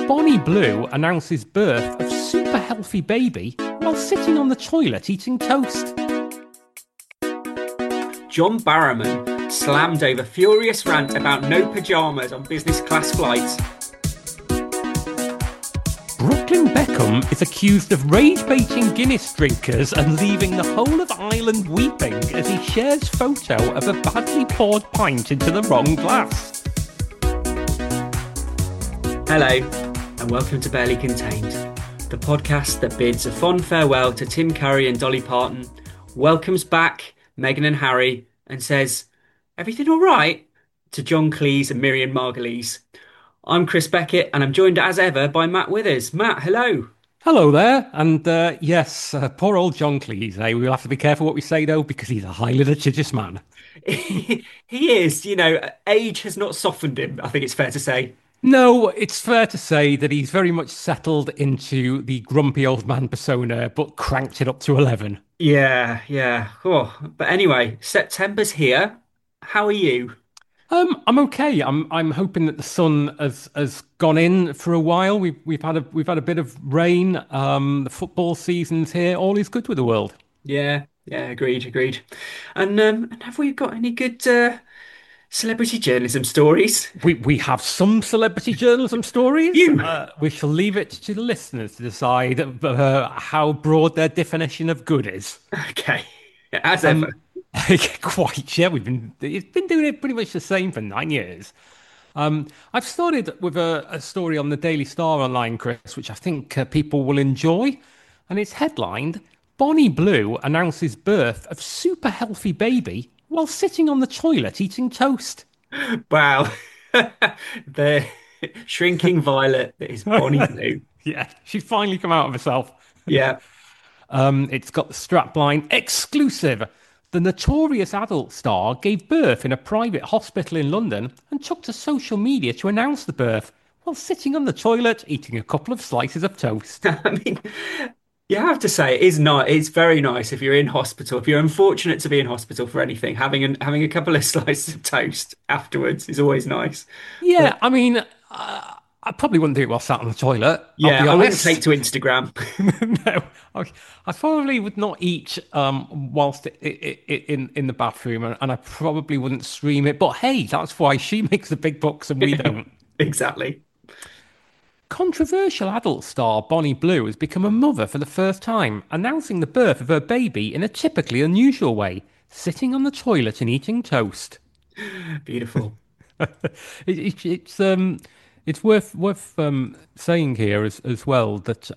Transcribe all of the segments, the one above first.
Bonnie Blue announces birth of super healthy baby while sitting on the toilet eating toast. John Barrowman slammed over furious rant about no pyjamas on business class flights. Brooklyn Beckham is accused of rage-baiting Guinness drinkers and leaving the whole of Ireland weeping as he shares photo of a badly poured pint into the wrong glass. Hello, and welcome to Barely Contained, the podcast that bids a fond farewell to Tim Curry and Dolly Parton, welcomes back Meghan and Harry, and says, "Everything all right?" to John Cleese and Miriam Margolyes. I'm Chris Beckett, and I'm joined as ever by Matt Withers. Matt, hello. Hello there, and yes, poor old John Cleese. We'll have to be careful what we say though, because he's a highly litigious man. He is, age has not softened him, I think it's fair to say. No, it's fair to say that he's very much settled into the grumpy old man persona, but cranked it up to 11. Yeah. Oh, but anyway, September's here. How are you? I'm okay. I'm hoping that the sun has gone in for a while. We've had a bit of rain. The football season's here. All is good with the world. Yeah, agreed. And have we got any good celebrity journalism stories? We have some celebrity journalism stories. You. We shall leave it to the listeners to decide how broad their definition of good is. Okay, as ever. Quite, yeah. It's been doing it pretty much the same for 9 years. I've started with a story on the Daily Star online, Chris, which I think people will enjoy, and it's headlined: Bonnie Blue announces birth of super healthy baby while sitting on the toilet eating toast. Wow, the shrinking violet that is Bonnie Blue. Yeah, she's finally come out of herself. Yeah. It's got the strapline exclusive. The notorious adult star gave birth in a private hospital in London and took to social media to announce the birth while sitting on the toilet eating a couple of slices of toast. I mean, you have to say it is not. It's very nice if you're in hospital. If you're unfortunate to be in hospital for anything, having a couple of slices of toast afterwards is always nice. Yeah, But I mean, I probably wouldn't do it while sat on the toilet. I'll yeah, be I wouldn't honest. take to Instagram. No, I probably would not eat whilst in the bathroom, and I probably wouldn't stream it. But hey, that's why she makes the big bucks and we don't. Exactly. Controversial adult star Bonnie Blue has become a mother for the first time, announcing the birth of her baby in a typically unusual way, sitting on the toilet and eating toast. Beautiful. It's worth saying here as well that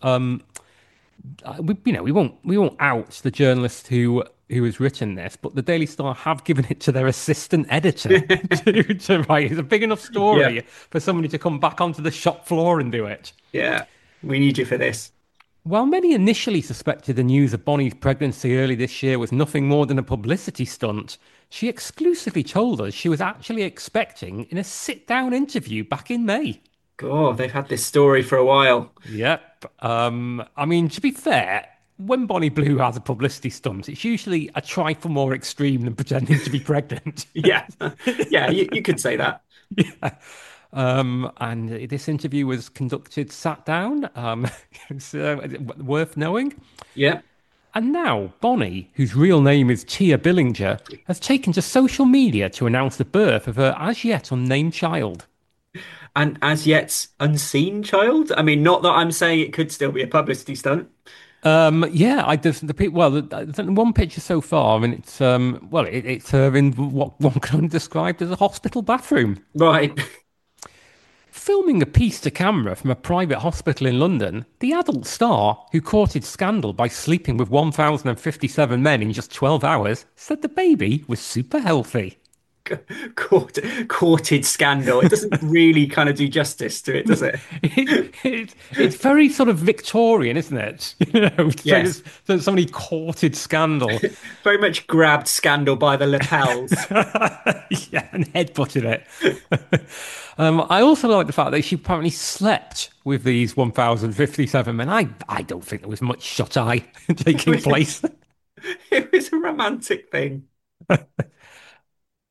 we won't out the journalist who has written this, but the Daily Star have given it to their assistant editor to write. It's a big enough Yeah. story for somebody to come back onto the shop floor and do it. Yeah. We need you for this. While many initially suspected the news of Bonnie's pregnancy early this year was nothing more than a publicity stunt, she exclusively told us she was actually expecting in a sit-down interview back in May. God, they've had this story for a while. Yep. I mean, to be fair, when Bonnie Blue has a publicity stunt, it's usually a trifle more extreme than pretending to be pregnant. Yeah. Yeah, you could say that. And this interview was conducted sat down. It's worth knowing. Yeah. And now Bonnie, whose real name is Tia Billinger, has taken to social media to announce the birth of her as yet unnamed child. And as yet unseen child. I mean, not that I'm saying it could still be a publicity stunt. Yeah, I just the one picture so far. I mean, it's her in what one can only describe as a hospital bathroom. Right. Filming a piece to camera from a private hospital in London, the adult star, who courted scandal by sleeping with 1,057 men in just 12 hours, said the baby was super healthy. Courted scandal. It doesn't really kind of do justice to it, does it? It's very sort of Victorian, isn't it? Yes. So somebody courted scandal. Very much grabbed scandal by the lapels. Yeah, and headbutted it. I also like the fact that she apparently slept with these 1,057 men. I don't think there was much shut-eye taking place. It was a romantic thing.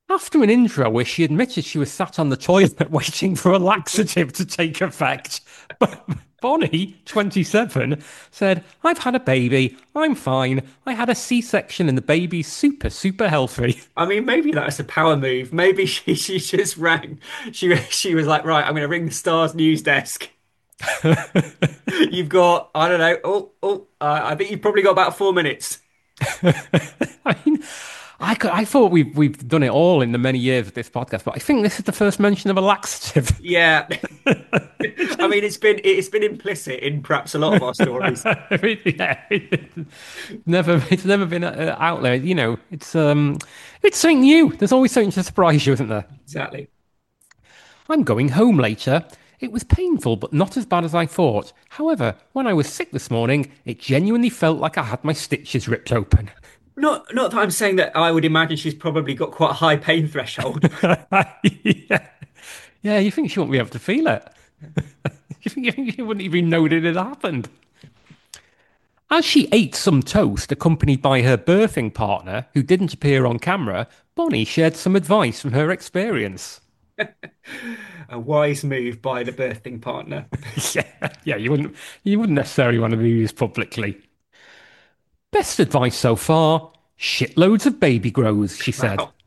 After an intro where she admitted she was sat on the toilet waiting for a laxative to take effect, but Bonnie, 27, said, I've had a baby. I'm fine. I had a C-section and the baby's super, super healthy. I mean, maybe that's a power move. Maybe she just rang. She was like, right, I'm going to ring the Stars news desk. You've got, I don't know. I think you've probably got about 4 minutes. I mean, I thought we've done it all in the many years of this podcast, but I think this is the first mention of a laxative. Yeah. I mean, it's been implicit in perhaps a lot of our stories. Yeah, it's never been out there. You know, it's something new. There's always something to surprise you, isn't there? Exactly. I'm going home later. It was painful, but not as bad as I thought. However, when I was sick this morning, it genuinely felt like I had my stitches ripped open. Not that I'm saying that I would imagine she's probably got quite a high pain threshold. Yeah. Yeah, you think she won't be able to feel it? You think she wouldn't even know that it had happened? As she ate some toast, accompanied by her birthing partner, who didn't appear on camera, Bonnie shared some advice from her experience. A wise move by the birthing partner. Yeah, you wouldn't necessarily want to do this publicly. Best advice so far: shitloads of baby grows, she said. Wow.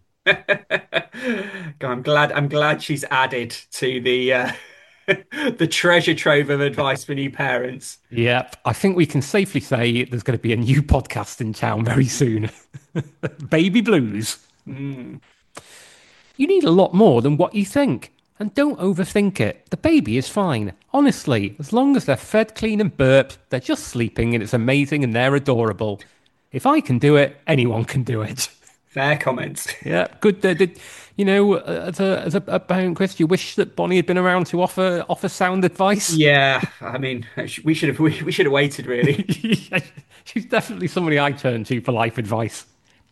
I'm glad she's added to the the treasure trove of advice for new parents. Yep, I think we can safely say there's going to be a new podcast in town very soon. Baby Blues. Mm. You need a lot more than what you think. And don't overthink it. The baby is fine. Honestly, as long as they're fed clean and burped, they're just sleeping and it's amazing and they're adorable. If I can do it, anyone can do it. Fair comments. Yeah, good. As a parent, Chris, you wish that Bonnie had been around to offer sound advice. Yeah, I mean, we should have waited really. She's definitely somebody I turn to for life advice.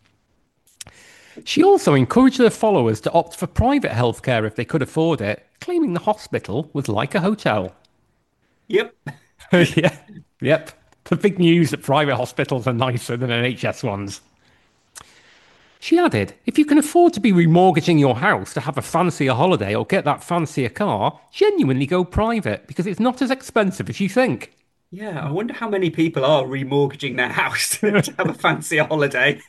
She also encouraged her followers to opt for private healthcare if they could afford it, claiming the hospital was like a hotel. Yep. Yeah, yep. The big news that private hospitals are nicer than NHS ones. She added, if you can afford to be remortgaging your house to have a fancier holiday or get that fancier car, genuinely go private because it's not as expensive as you think. Yeah, I wonder how many people are remortgaging their house to have a fancier holiday.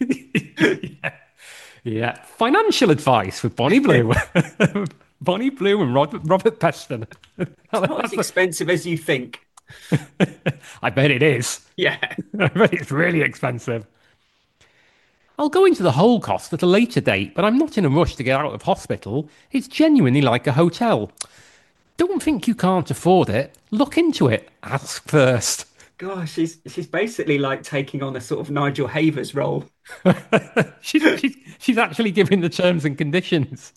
Yeah. Financial advice with Bonnie Blue. Bonnie Blue and Robert Peston. It's not as expensive as you think. I bet it is. Yeah. I bet it's really expensive. I'll go into the whole cost at a later date, but I'm not in a rush to get out of hospital. It's genuinely like a hotel. Don't think you can't afford it. Look into it. Ask first. Gosh, she's basically like taking on a sort of Nigel Havers role. She's actually giving the terms and conditions.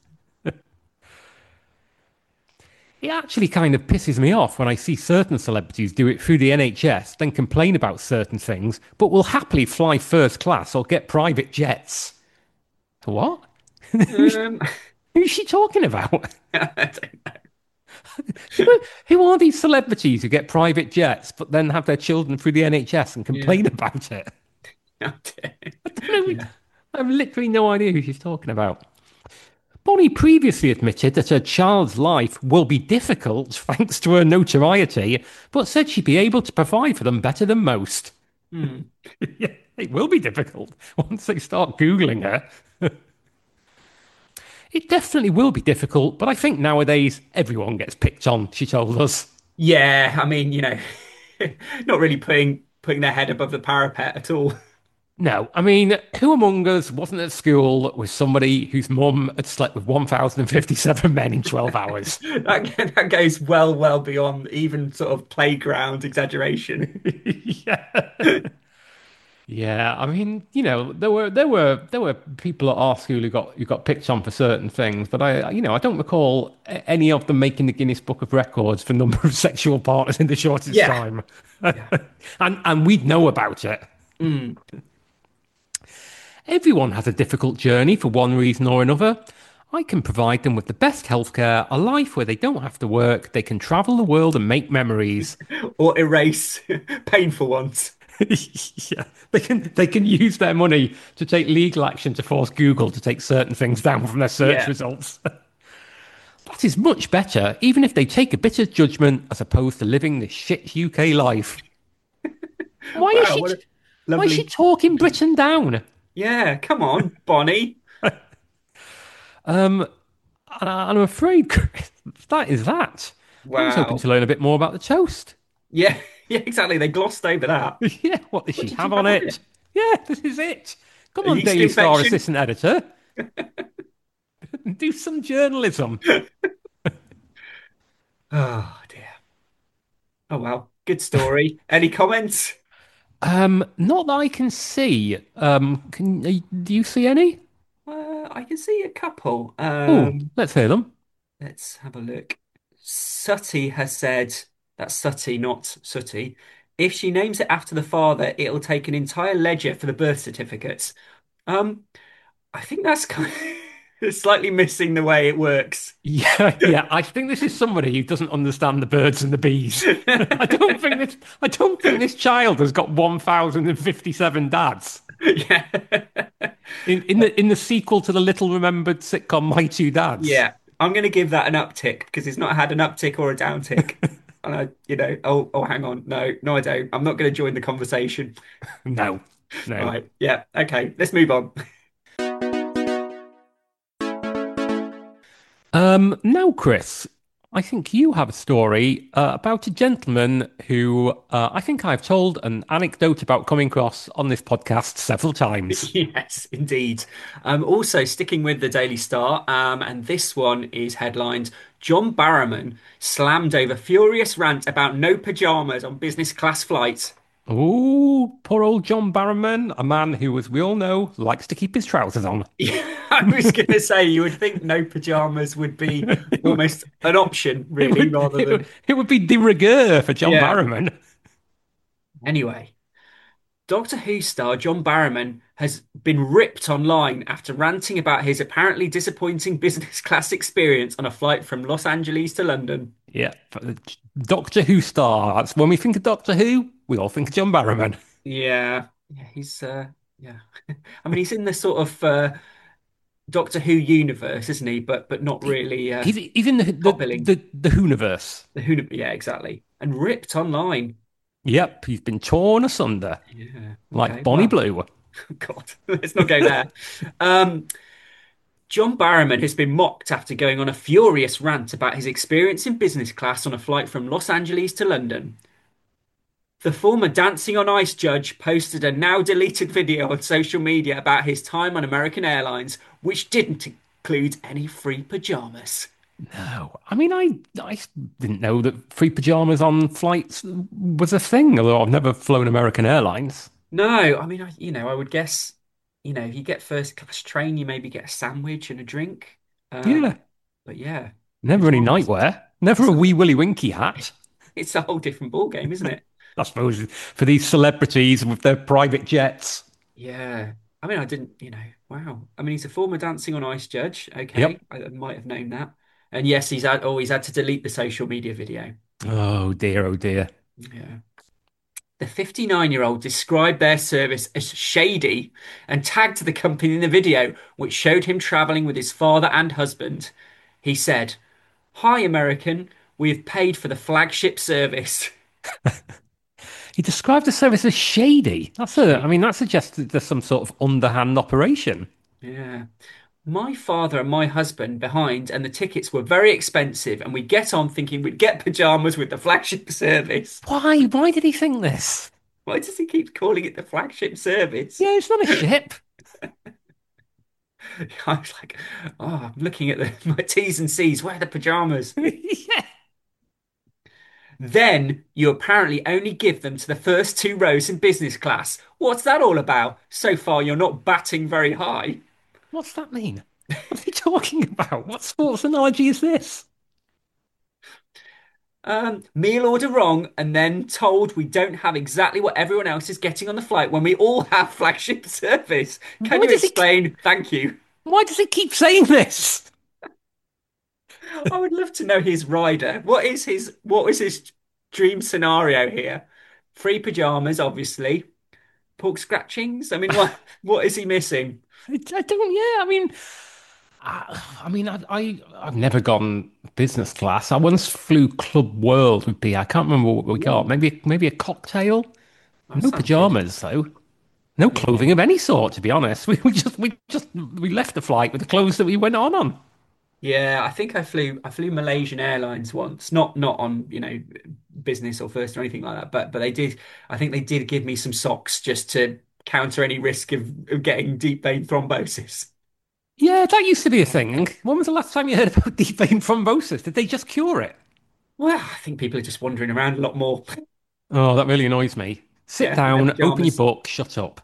It actually kind of pisses me off when I see certain celebrities do it through the NHS, then complain about certain things, but will happily fly first class or get private jets. What? Um, Who's she talking about? I don't know. Who are these celebrities who get private jets but then have their children through the NHS and Yeah. complain about it? I don't I don't know. know. I have literally no idea who she's talking about. Bonnie previously admitted that her child's life will be difficult thanks to her notoriety, but said she'd be able to provide for them better than most. Hmm. Yeah, it will be difficult once they start Googling her. It definitely will be difficult, but I think nowadays everyone gets picked on, she told us. Yeah, I mean, not really putting their head above the parapet at all. No, I mean, who among us wasn't at school with somebody whose mum had slept with 1,057 men in 12 hours? That goes well beyond even sort of playground exaggeration. Yeah. Yeah, I mean, there were people at our school who got picked on for certain things, but I don't recall any of them making the Guinness Book of Records for number of sexual partners in the shortest Yeah. time. Yeah. And we'd know about it. Mm. Everyone has a difficult journey for one reason or another. I can provide them with the best healthcare, a life where they don't have to work, they can travel the world and make memories. Or erase painful ones. Yeah, they can use their money to take legal action to force Google to take certain things down from their search Yeah. results. That is much better, even if they take a bit of judgment as opposed to living this shit UK life. Why is Wow, she? what a Why is she lovely. talking Britain down? Yeah, come on, Bonnie. Um, and I'm afraid Chris, that is that. I was hoping Wow. to learn a bit more about the toast. Yeah, yeah, exactly. They glossed over that. Yeah, what does What she did you have on have on it? it? Yeah, this is it. Come A on, yeast Daily Star infection? assistant editor, do some journalism. Oh dear. Oh well, good story. Any comments? Not that I can see. Do you see any? I can see a couple. Oh, let's hear them. Let's have a look. Sutty has said, that's Sutty, not Sooty. If she names it after the father, it'll take an entire ledger for the birth certificates. Um, I think that's kind of slightly missing the way it works. Yeah, yeah. I think this is somebody who doesn't understand the birds and the bees. I don't think this. I don't think this child has got 1,057 dads. Yeah. In the sequel to the little remembered sitcom My Two Dads. Yeah. I'm going to give that an uptick because it's not had an uptick or a downtick. And oh, hang on. No, no, I don't. I'm not going to join the conversation. No, no. Right. Yeah. Okay. Let's move on. Now, Chris, I think you have a story about a gentleman who I think I've told an anecdote about coming across on this podcast several times. Yes, indeed. Also sticking with the Daily Star, and this one is headlined John Barrowman slammed over furious rant about no pajamas on business class flight. Oh, poor old John Barrowman, a man who, as we all know, likes to keep his trousers on. Yeah, I was going to say you would think no pajamas would be it, would, almost an option, it really, would rather it would than it would be de rigueur for John yeah. Barrowman. Anyway, Doctor Who star John Barrowman has been ripped online after ranting about his apparently disappointing business class experience on a flight from Los Angeles to London. Yeah, Doctor Who star. That's when we think of Doctor Who, we all think of John Barrowman. Yeah, yeah, he's yeah. I mean, he's in the sort of Doctor Who universe, isn't he? But not He, really he's in the top the billing. the Whoniverse. The Who, yeah, exactly. And ripped online. Yep, he's been torn asunder Yeah. like Okay. Bonnie Well, Blue. God, let's not go there. Um, John Barrowman has been mocked after going on a furious rant about his experience in business class on a flight from Los Angeles to London. The former Dancing on Ice judge posted a now deleted video on social media about his time on American Airlines, which didn't include any free pajamas. No, I mean I didn't know that free pajamas on flights was a thing. Although I've never flown American Airlines. No, I mean, I would guess, if you get first class train, you maybe get a sandwich and a drink. Yeah, But yeah, never any pajamas. nightwear. Never It's a a, wee Willy Winky hat. it's a whole different ball game, isn't it? I suppose for these celebrities with their private jets. Yeah. I mean, I didn't, wow. I mean, he's a former Dancing on Ice judge. Okay, Yep. I might have known that. And yes, he's had to delete the social media video. Oh dear, oh dear. Yeah. The 59-year-old described their service as shady and tagged the company in the video, which showed him traveling with his father and husband. He said, "Hi, American. We have paid for the flagship service." He described the service as shady. I Shady. mean, that suggests that there's some sort of underhand operation. Yeah. My father and my husband behind, and the tickets were very expensive, and we get on thinking we'd get pajamas with the flagship service. Why? Why did he think this? Why does he keep calling it the flagship service? Yeah, it's not a ship. I was like, oh, I'm looking at my T's and C's. Where are the pajamas? Yeah. Then you apparently only give them to the first two rows in business class. What's that all about? So far, you're not batting very high. What's that mean? What's he talking about? What sports analogy is this? Meal order wrong, and then told we don't have exactly what everyone else is getting on the flight when we all have flagship service. Can Why you does he? explain? Thank you. Why does he keep saying this? I would love to know his rider. What was his dream scenario here? Free pajamas, obviously. Pork scratchings. I mean, what is he missing? I don't. Yeah, I mean, I've never gone business class. I once flew Club World with B. I can't remember what we got. Ooh, Maybe a cocktail. that No sounds good. pajamas though. No Yeah. clothing of any sort, to be honest. We left the flight with the clothes that we went on. Yeah, I think I flew Malaysian Airlines once. Not on, business or first or anything like that, but they did I think they did give me some socks just to counter any risk of getting deep vein thrombosis. Yeah, that used to be a thing. When was the last time you heard about deep vein thrombosis? Did they just cure it? Well, I think people are just wandering around a lot more. Oh, that really annoys me. Sit Yeah, in their down, open your pajamas. book, shut up.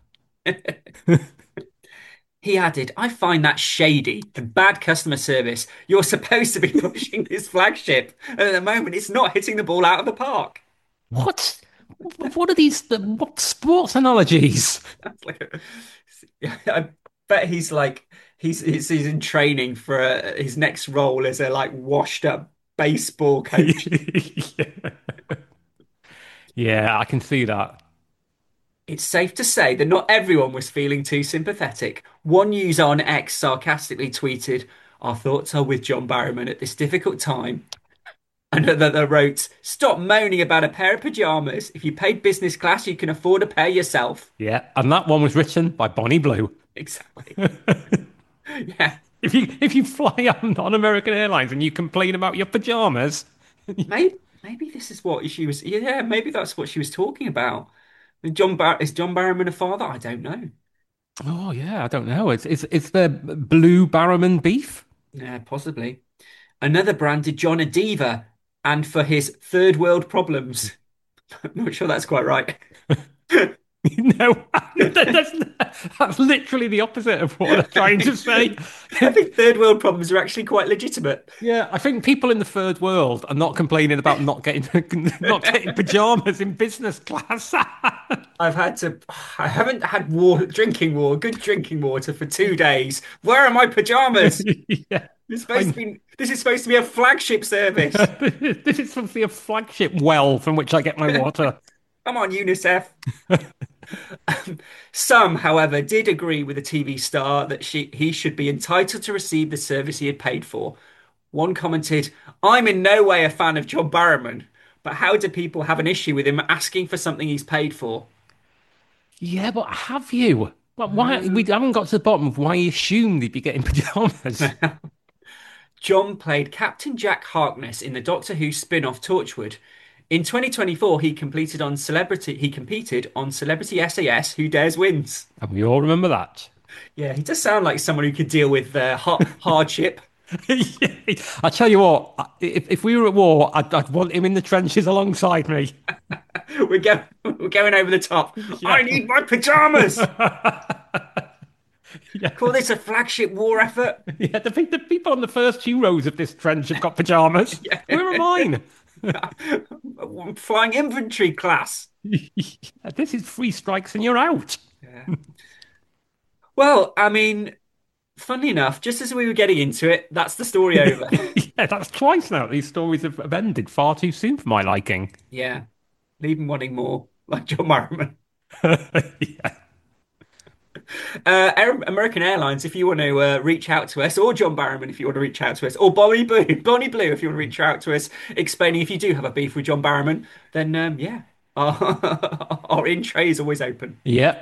He added, I find that shady and bad customer service. You're supposed to be pushing this flagship, and at the moment it's not hitting the ball out of the park. What? What are these? What sports analogies? That's like I bet he's like he's in training for his next role as a like washed up baseball coach. Yeah. Yeah, I can see that. It's safe to say that not everyone was feeling too sympathetic. One user on X sarcastically tweeted, "Our thoughts are with John Barrowman at this difficult time." Another wrote, "Stop moaning about a pair of pajamas. If you paid business class, you can afford a pair yourself." Yeah, and that one was written by Bonnie Blue. Exactly. Yeah. If you fly on American Airlines and you complain about your pajamas, Maybe this is what she was. Yeah, maybe that's what she was talking about. Is John Barrowman a father? I don't know. oh yeah, I don't know. It's the blue Barrowman beef. Yeah, possibly. Another branded John a diva, and for his third world problems. I'm not sure that's quite right. No, that's literally the opposite of what I'm trying to say. I think third world problems are actually quite legitimate. Yeah, I think people in the third world are not complaining about not getting not getting pajamas in business class. I've had to. I haven't had good drinking water for 2 days. Where are my pajamas? Yeah, This is supposed to be a flagship service. this is supposed to be a flagship well from which I get my water. Come on, UNICEF. Some, however, did agree with the TV star that he should be entitled to receive the service he had paid for. One commented, "I'm in no way a fan of John Barrowman, but how do people have an issue with him asking for something he's paid for?" Yeah, but have you? But why we No. haven't got to the bottom of why he assumed he'd be getting pajamas? John played Captain Jack Harkness in the Doctor Who spin-off Torchwood. In 2024, he competed on Celebrity SAS Who Dares Wins. And we all remember that. Yeah, he does sound like someone who could deal with hardship. Yeah. I tell you what, if we were at war, I'd want him in the trenches alongside me. We're going over the top. Yeah. I need my pajamas. Yeah. Call this a flagship war effort. Yeah, the people on the first two rows of this trench have got pajamas. Where are mine? Flying infantry class. Yeah, this is three strikes and you're out. Yeah. Well, I mean, funnily enough, just as we were getting into it, that's the story over. Yeah, that's twice now. These stories have ended far too soon for my liking. Yeah, leave him wanting more, like John Marriman. Yeah. American Airlines, if you want to reach out to us, or John Barrowman, if you want to reach out to us, or Bonnie Blue, if you want to reach out to us, explaining if you do have a beef with John Barrowman, then yeah, our in tray is always open. Yeah.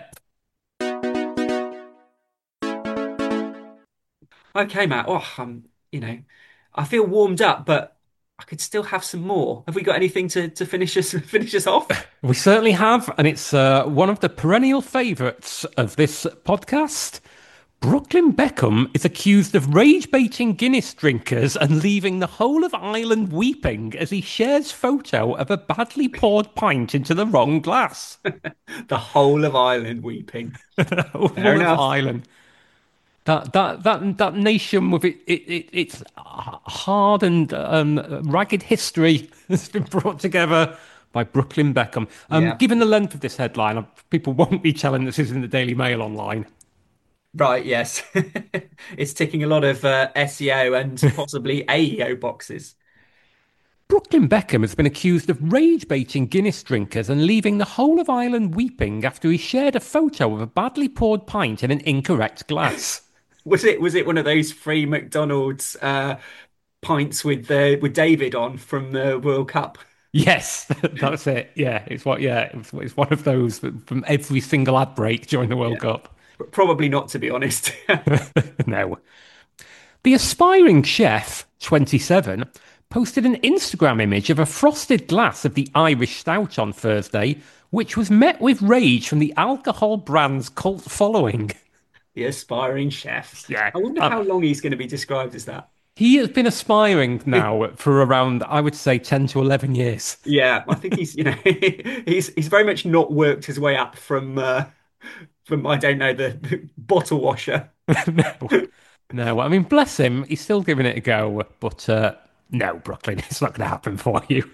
Okay, Matt. Oh, I feel warmed up, but I could still have some more. Have we got anything to finish us off? We certainly have, and it's one of the perennial favourites of this podcast. Brooklyn Beckham is accused of rage baiting Guinness drinkers and leaving the whole of Ireland weeping as he shares photo of a badly poured pint into the wrong glass. The whole of Ireland weeping. The Fair whole of enough. Ireland. That nation with its hard and ragged history has been brought together by Brooklyn Beckham. Yeah. Given the length of this headline, people won't be telling this is in the Daily Mail online. Right, yes. It's ticking a lot of SEO and possibly AEO boxes. Brooklyn Beckham has been accused of rage baiting Guinness drinkers and leaving the whole of Ireland weeping after he shared a photo of a badly poured pint in an incorrect glass. Was it one of those free McDonald's pints with David on from the World Cup? Yes, that's it. Yeah, it's one of those from every single ad break during the World Yeah, Cup. but probably not, to be honest. No. The aspiring chef, 27, posted an Instagram image of a frosted glass of the Irish Stout on Thursday, which was met with rage from the alcohol brand's cult following. The aspiring chef. Yeah. I wonder how long he's going to be described as that. He has been aspiring now for around, I would say, 10 to 11 years. Yeah, I think he's very much not worked his way up from I don't know the bottle washer. No, no. I mean, bless him. He's still giving it a go, but no, Brooklyn, it's not going to happen for you.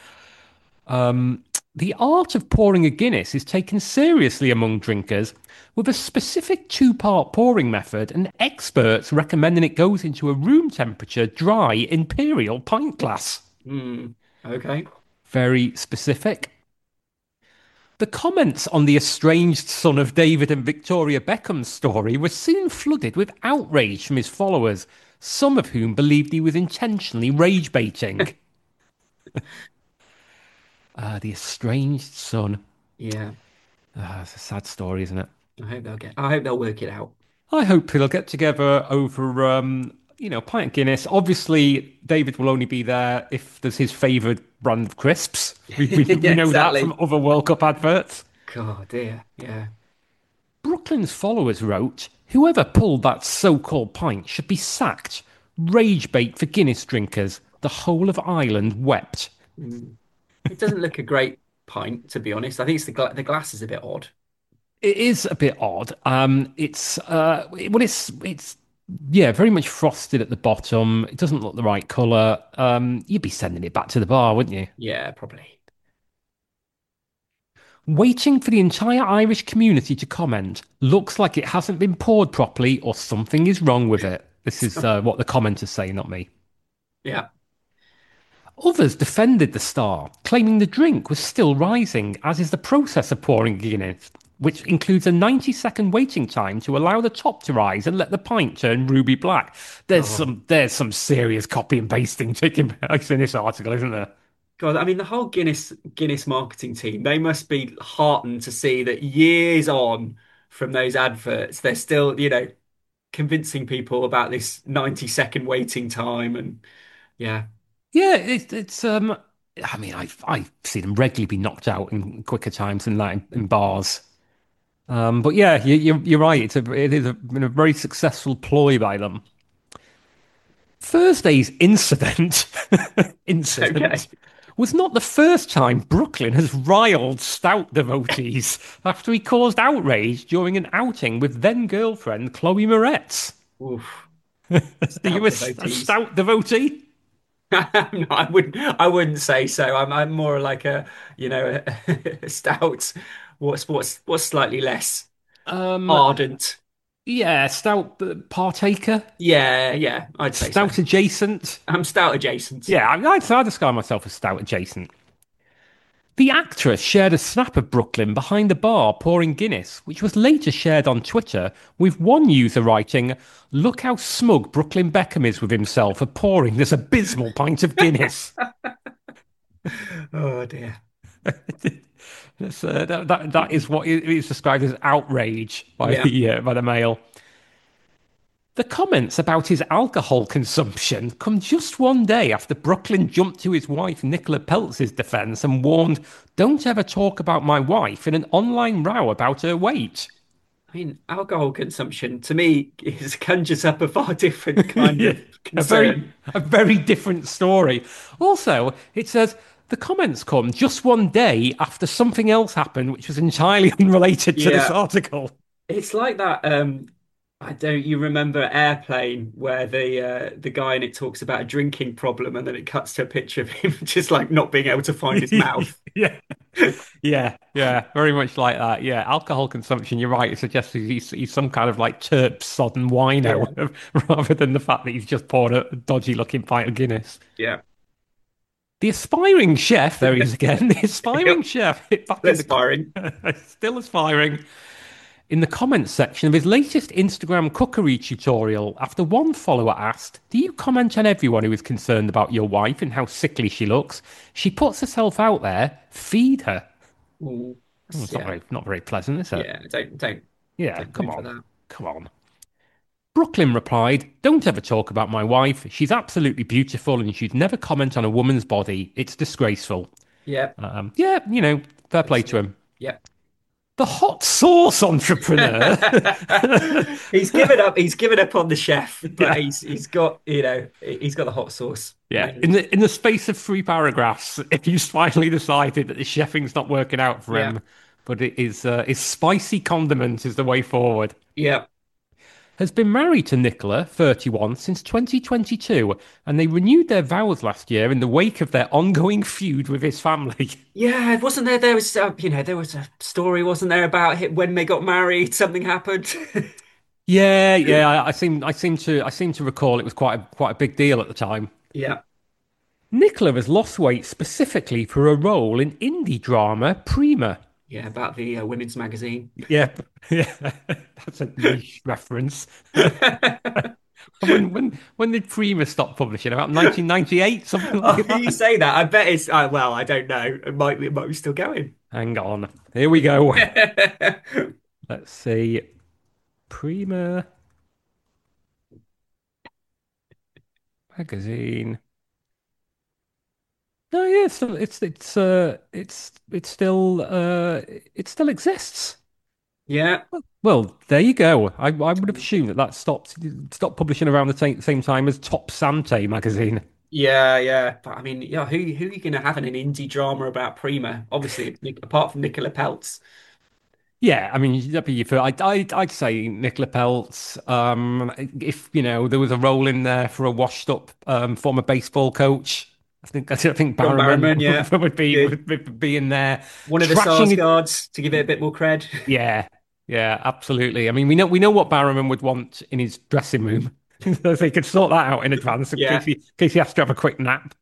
The art of pouring a Guinness is taken seriously among drinkers, with a specific two-part pouring method, and experts recommending it goes into a room temperature, dry imperial pint glass. Hmm. Okay. Very specific. The comments on the estranged son of David and Victoria Beckham's story were soon flooded with outrage from his followers, some of whom believed he was intentionally rage baiting. The estranged son. Yeah. It's a sad story, isn't it? I hope they'll work it out. I hope they'll get together over, a pint of Guinness. Obviously, David will only be there if there's his favoured brand of crisps. We Yeah, know that from exactly. other World Cup adverts. God dear. Yeah. Brooklyn's followers wrote, "Whoever pulled that so-called pint should be sacked. Rage bait for Guinness drinkers. The whole of Ireland wept." Mm. It doesn't look a great pint, to be honest. I think the glass is a bit odd. It is a bit odd. It's yeah, very much frosted at the bottom. It doesn't look the right colour. You'd be sending it back to the bar, wouldn't you? Yeah, probably. Waiting for the entire Irish community to comment. Looks like it hasn't been poured properly or something is wrong with it. This is what the commenters say, not me. Yeah. Others defended the star, claiming the drink was still rising, as is the process of pouring Guinness, which includes a 90-second waiting time to allow the top to rise and let the pint turn ruby black. Oh, There's some serious copy and pasting taking place in this article, isn't there? God, I mean the whole Guinness marketing team, they must be heartened to see that years on from those adverts, they're still, convincing people about this 90-second waiting time and yeah. Yeah, it's I mean, I've seen them regularly be knocked out in quicker times than that in bars. But yeah, you're right. Been a very successful ploy by them. Thursday's incident Okay. incident was not the first time Brooklyn has riled Stout devotees after he caused outrage during an outing with then girlfriend Chloe Moretz. Oof. Are you Stout a devotees. Stout devotee? No, I wouldn't say so. I'm more like a stout. What's slightly less Um, ardent. yeah, Stout partaker, Yeah, yeah, I'd say so. Stout adjacent. I'm stout adjacent. Yeah, I'd describe myself as Stout adjacent. The actress shared a snap of Brooklyn behind the bar pouring Guinness, which was later shared on Twitter, with one user writing, "Look how smug Brooklyn Beckham is with himself for pouring this abysmal pint of Guinness." Oh dear. That is what is described as outrage Yeah. by the Mail. The comments about his alcohol consumption come just one day after Brooklyn jumped to his wife Nicola Peltz's defense and warned, "Don't ever talk about my wife in an online row about her weight." I mean, alcohol consumption to me is conjures up a far different kind Yeah, of concern. a very different story. Also, it says the comments come just one day after something else happened, which was entirely unrelated to this Yeah. article. It's like that. I don't. You remember Airplane, where the guy in it talks about a drinking problem, and then it cuts to a picture of him just like not being able to find his mouth. Yeah, yeah, very much like that. Yeah, alcohol consumption. You're right. It suggests he's some kind of like terp sodden Yeah, wino, rather than the fact that he's just poured a dodgy looking pint of Guinness. yeah. The aspiring chef, there he is again. The aspiring chef hit back in That's the firing. still aspiring in the comments section of his latest Instagram cookery tutorial after one follower asked, "Do you comment on everyone who is concerned about your wife and how sickly she looks? She puts herself out there. Feed her." Ooh, Oh, it's yeah, not very pleasant, is it? yeah. Yeah, Don't go come for on. that. Come on. Brooklyn replied, "Don't ever talk about my wife. She's absolutely beautiful and you should never comment on a woman's body. It's disgraceful." Yeah, Yeah, fair play that's to it. him. Yeah. The hot sauce entrepreneur. He's given up. He's given up on the chef, but Yeah. he's got he's got the hot sauce Yeah. made. In the space of 3 paragraphs, he's finally decided that the chefing's not working out for Yeah, him, but it is spicy condiment is the way forward. yeah, Has been married to Nicola, 31, since 2022, and they renewed their vows last year in the wake of their ongoing feud with his family. yeah. Wasn't there? There was there was a story, wasn't there, about it when they got married? Something happened. Yeah, yeah, I seem to recall it was quite a big deal at the time. Yeah, Nicola has lost weight specifically for a role in indie drama Prima. yeah. About the women's magazine. Yeah, yeah, that's a niche reference. When did Prima stop publishing? About 1998, something Oh, like you that. say that. I bet it's. Well, I don't know. It might be still going. Hang on, here we go. Let's see, Prima magazine. No, yeah, it still exists. Yeah, Well, there you go. I would have assumed that stopped publishing around the same time as Top Sante magazine. yeah, yeah. But I mean, yeah. Who are you going to have in an indie drama about Prima? Obviously, apart from Nicola Peltz. Yeah, I mean, that'd be for I'd say Nicola Peltz. If there was a role in there for a washed up former baseball coach, I think John Barrowman Barrowman, yeah. Good. would be in there One of the trashing SARS it. guards to give it a bit more cred. Yeah, yeah, absolutely. I mean, we know what Barrowman would want in his dressing room, so they could sort that out in advance Yeah. in case he has to have a quick nap.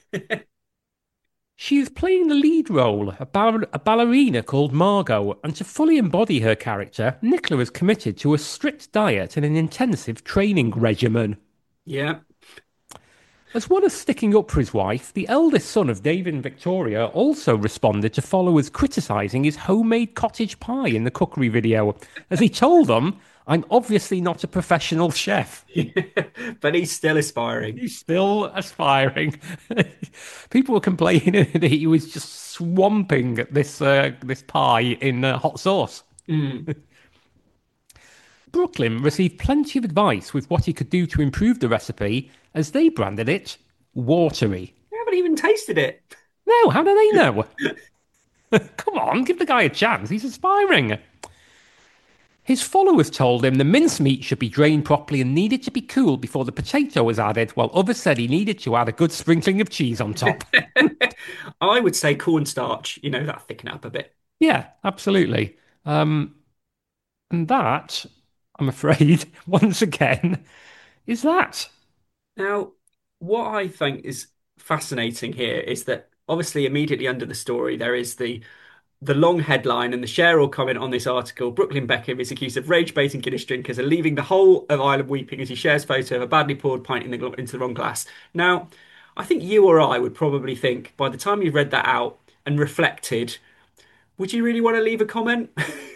She is playing the lead role, a ballerina called Margot, and to fully embody her character, Nicola is committed to a strict diet and an intensive training regimen. Yeah. As well as sticking up for his wife, the eldest son of David and Victoria also responded to followers criticising his homemade cottage pie in the cookery video, as he told them, "I'm obviously not a professional chef." But he's still aspiring. He's still aspiring. People were complaining that he was just swamping this pie in hot sauce. Mm. Brooklyn received plenty of advice with what he could do to improve the recipe, as they branded it watery. I haven't even tasted it. No, how do they know? Come on, give the guy a chance. He's aspiring. His followers told him the mincemeat should be drained properly and needed to be cooled before the potato was added, while others said he needed to add a good sprinkling of cheese on top. I would say cornstarch, that thicken it up a bit. Yeah, absolutely. And that, I'm afraid, once again, is that. Now, what I think is fascinating here is that obviously immediately under the story there is the long headline and the share all comment on this article. Brooklyn Beckham is accused of rage baiting Guinness drinkers and leaving the whole of Ireland weeping as he shares photo of a badly poured pint into the wrong glass. Now, I think you or I would probably think by the time you've read that out and reflected, would you really want to leave a comment?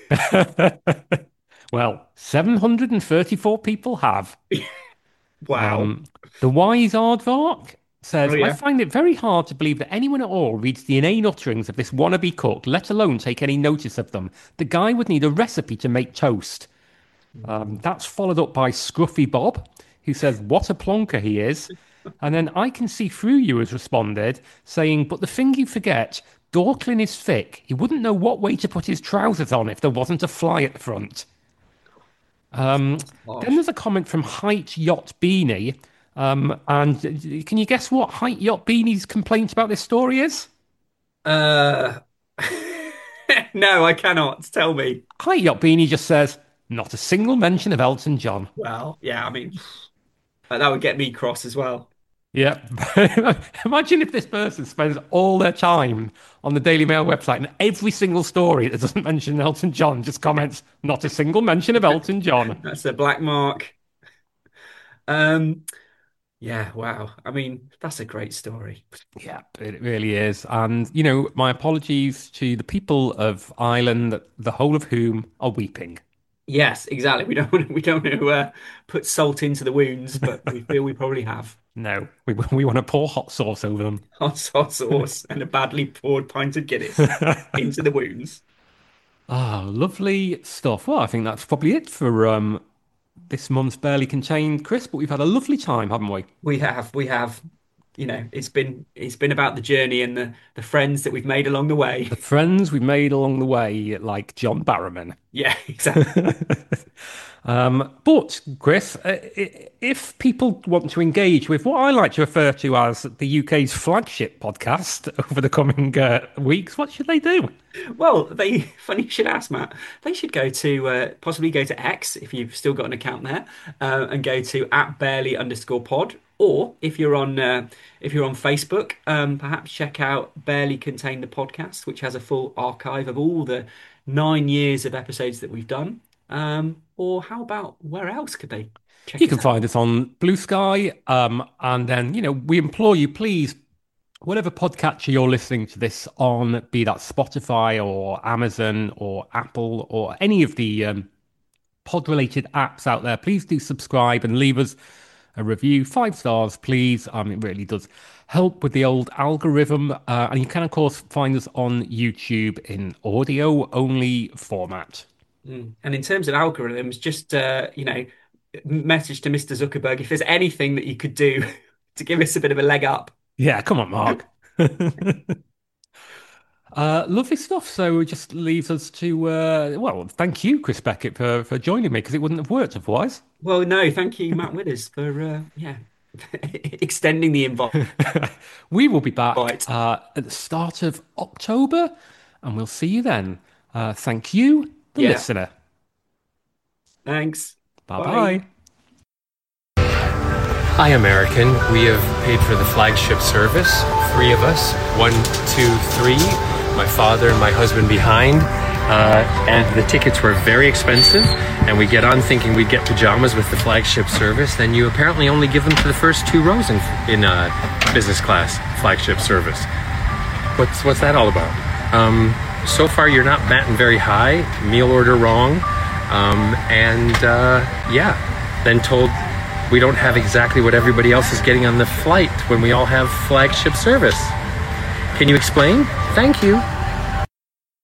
Well, 734 people have. Wow. The Wise Aardvark Oh says, "I yeah. find it very hard to believe that anyone at all reads the inane utterings of this wannabe cook, let alone take any notice of them. The guy would need a recipe to make toast." That's followed up by Scruffy Bob, who says, "What a plonker he is." And then I Can See Through You has responded, saying, "But the thing you forget, Dorklin is thick. He wouldn't know what way to put his trousers on if there wasn't a fly at the front." Then Gosh. there's a comment from Height Yacht Beanie. And can you guess what Height Yacht Beanie's complaint about this story is? Uh, no, I cannot. Tell me. Height Yacht Beanie just says, "Not a single mention of Elton John." Well, yeah, I mean, that would get me cross as well. Yeah. Imagine if this person spends all their time on the Daily Mail website and every single story that doesn't mention Elton John just comments, not a single mention of Elton John. That's a black mark. Um, yeah, wow. I mean, that's a great story. Yeah, it really is. And, my apologies to the people of Ireland, the whole of whom are weeping. Yes, exactly. We don't want to put salt into the wounds, but we feel we probably have. No, we want to pour hot sauce over them. Hot sauce and a badly poured pint of Guinness into the wounds. Ah, lovely stuff. Well, I think that's probably it for this month's Barely Contained, Chris, but we've had a lovely time, haven't we? We have, it's been about the journey and the friends that we've made along the way. The friends we made along the way, like John Barrowman. Yeah, exactly. But, Chris, if people want to engage with what I like to refer to as the UK's flagship podcast over the coming weeks, what should they do? Well, funny you should ask, Matt. They should go to possibly go to X if you've still got an account there, and go to @barely_pod. Or if you're on Facebook, perhaps check out Barely Contain the Podcast, which has a full archive of all the 9 years of episodes that we've done. Or how about where else could they check You us can out? find us on Blue Sky. And then, we implore you, please, whatever podcatcher you're listening to this on, be that Spotify or Amazon or Apple or any of the pod-related apps out there, please do subscribe and leave us a review. 5 stars, please. It really does help with the old algorithm. And you can, of course, find us on YouTube in audio-only format. And in terms of algorithms, just message to Mr. Zuckerberg if there's anything that you could do to give us a bit of a leg up. Yeah, come on, Mark. Lovely stuff. So it just leaves us to, well, thank you, Chris Beckett, for joining me because it wouldn't have worked otherwise. Well, no, thank you, Matt Withers, for extending the invite. We will be back at the start of October and we'll see you then. Thank you, the Yeah, listener. thanks. Bye Bye. bye. Hi, American. We have paid for the flagship service. 3 of us. 1, 2, 3. My father and my husband behind. And the tickets were very expensive. And we get on thinking we'd get pajamas with the flagship service. Then you apparently only give them to the first 2 rows in business class flagship service. What's that all about? So far, you're not batting very high. Meal order wrong. Then told we don't have exactly what everybody else is getting on the flight when we all have flagship service. Can you explain? Thank you.